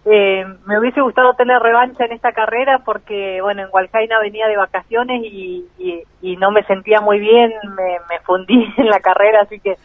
Me hubiese gustado tener revancha en esta carrera porque, bueno, en Hualcaina venía de vacaciones y no me sentía muy bien, me fundí en la carrera, así que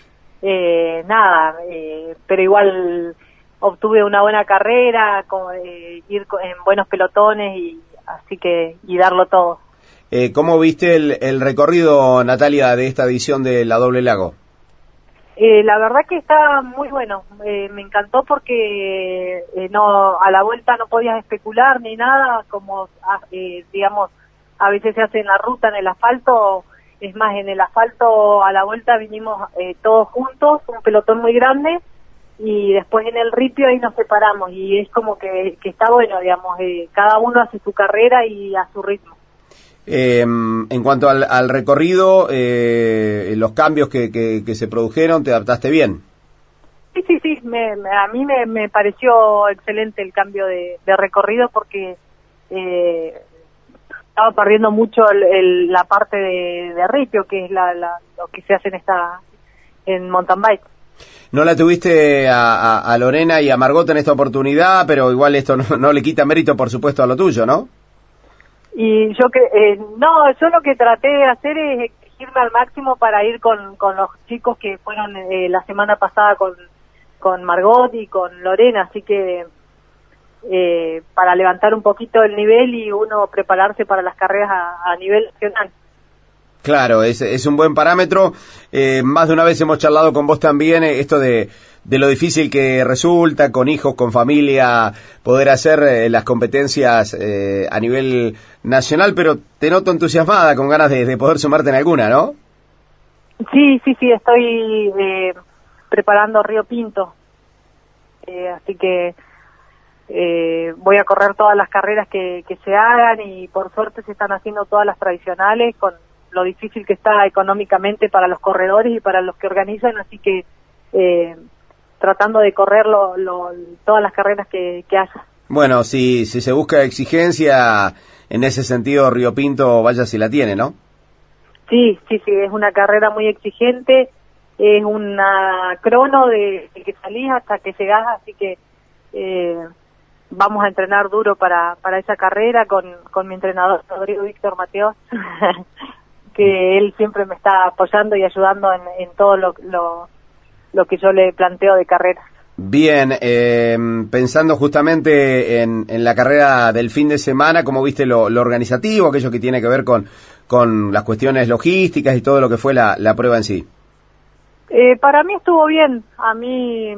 pero igual obtuve una buena carrera, ir en buenos pelotones y darlo todo. ¿Cómo viste el recorrido, Natalia, de esta edición de la Doble Lago? La verdad que está muy bueno, me encantó porque a la vuelta no podías especular ni nada, como digamos, a veces se hace en la ruta, en el asfalto. Es más, en el asfalto a la vuelta vinimos todos juntos, un pelotón muy grande, y después en el ripio ahí nos separamos, y es como que está bueno, digamos, cada uno hace su carrera y a su ritmo. En cuanto al recorrido, los cambios que se produjeron, ¿te adaptaste bien? Sí, a mí me pareció excelente el cambio de recorrido porque estaba perdiendo mucho la parte de ripio, que es lo que se hace en mountain bike. No la tuviste a Lorena y a Margot en esta oportunidad, pero igual esto no le quita mérito, por supuesto, a lo tuyo, ¿no? Y yo yo lo que traté de hacer es exigirme al máximo para ir con los chicos que fueron la semana pasada con Margot y con Lorena, así que para levantar un poquito el nivel y uno prepararse para las carreras a nivel nacional. Claro, es un buen parámetro. Más de una vez hemos charlado con vos también esto de lo difícil que resulta con hijos, con familia, poder hacer las competencias a nivel nacional, pero te noto entusiasmada, con ganas de poder sumarte en alguna, ¿no? Sí, estoy preparando Río Pinto, así que voy a correr todas las carreras que se hagan, y por suerte se están haciendo todas las tradicionales, con lo difícil que está económicamente para los corredores y para los que organizan, así que tratando de correr todas las carreras que haya. Bueno, si se busca exigencia, en ese sentido Río Pinto, vaya si la tiene, ¿no? Sí, es una carrera muy exigente, es una crono de que salís hasta que llegás, así que vamos a entrenar duro para esa carrera con mi entrenador Rodrigo Víctor Mateos, que él siempre me está apoyando y ayudando en todo lo que yo le planteo de carrera. Bien, pensando justamente en la carrera del fin de semana, ¿cómo viste lo organizativo, aquello que tiene que ver con las cuestiones logísticas y todo lo que fue la prueba en sí? Para mí estuvo bien. A mí,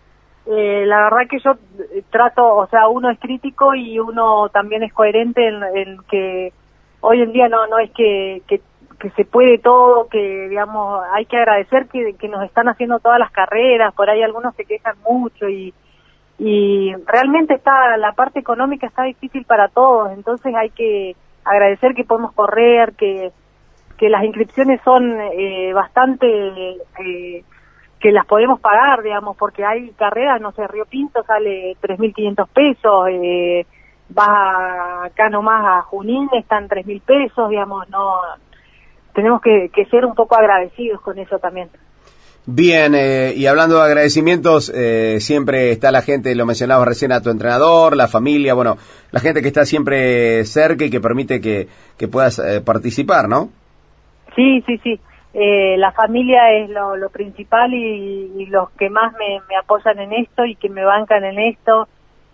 la verdad que yo trato, o sea, uno es crítico y uno también es coherente en que hoy en día no es que se puede todo, que digamos hay que agradecer que nos están haciendo todas las carreras. Por ahí algunos se quejan mucho y realmente la parte económica está difícil para todos, entonces hay que agradecer que podemos correr, que las inscripciones son bastante que las podemos pagar, digamos, porque hay carreras, no sé, Río Pinto sale 3.500 pesos, vas acá nomás a Junín, están 3.000 pesos, digamos, no. Tenemos que ser un poco agradecidos con eso también. Bien, y hablando de agradecimientos, siempre está la gente, lo mencionabas recién a tu entrenador, la familia, bueno, la gente que está siempre cerca y que permite que puedas participar, ¿no? Sí. La familia es lo principal y los que más me apoyan en esto y que me bancan en esto.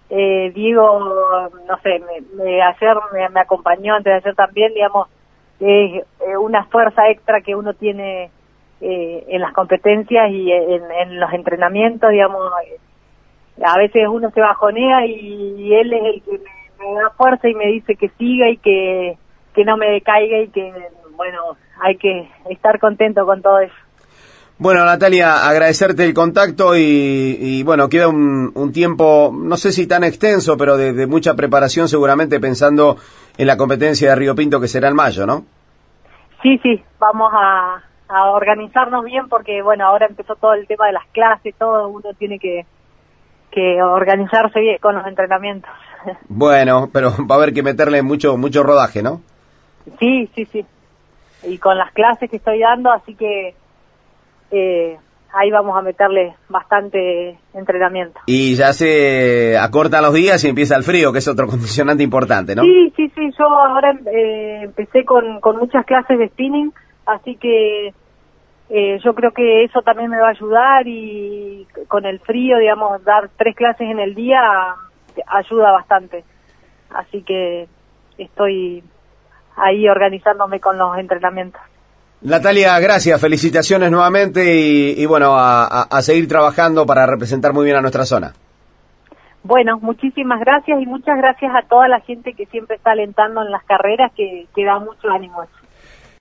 Diego, no sé, ayer me acompañó, antes de ayer también, digamos, es una fuerza extra que uno tiene en las competencias y en los entrenamientos, digamos. A veces uno se bajonea y él es el que me da fuerza y me dice que siga y que no me decaiga y que, bueno, hay que estar contento con todo eso. Bueno, Natalia, agradecerte el contacto y bueno, queda un tiempo, no sé si tan extenso, pero de mucha preparación seguramente, pensando en la competencia de Río Pinto que será en mayo, ¿no? Sí, vamos a organizarnos bien porque, bueno, ahora empezó todo el tema de las clases, todo, uno tiene que organizarse bien con los entrenamientos. Bueno, pero va a haber que meterle mucho rodaje, ¿no? Sí, y con las clases que estoy dando, así que ahí vamos a meterle bastante entrenamiento. Y ya se acortan los días y empieza el frío, que es otro condicionante importante, ¿no? Sí, yo ahora empecé con muchas clases de spinning, así que yo creo que eso también me va a ayudar, y con el frío, digamos, dar 3 clases en el día ayuda bastante. Así que estoy ahí organizándome con los entrenamientos. Natalia, gracias, felicitaciones nuevamente y bueno, a seguir trabajando para representar muy bien a nuestra zona. Bueno, muchísimas gracias, y muchas gracias a toda la gente que siempre está alentando en las carreras, que da mucho ánimo eso.